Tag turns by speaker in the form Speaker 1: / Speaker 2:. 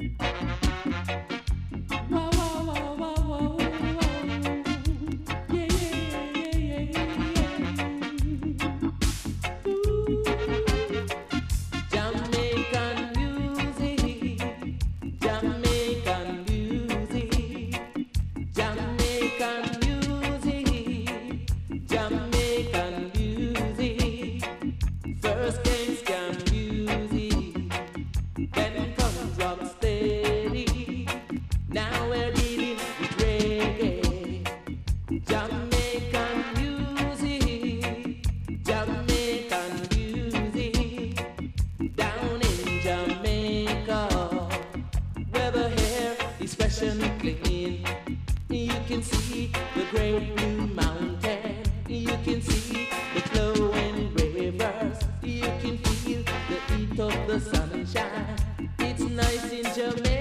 Speaker 1: Wow, wow, wow, wow, wow, wow. Yeah, yeah, yeah, yeah, yeah. Ooh. Jamaican music, Jamaican music, Jamaican music, Jamaican music. First gangsta music, then comes rock steady. Now we're dealing with reggae. Jamaican music, Jamaican music. Down in Jamaica, where the hair is fresh and clean, you can see the great blue mountain. You can see the flowing rivers. You can feel the heat of the sunshine. It's nice in Jamaica.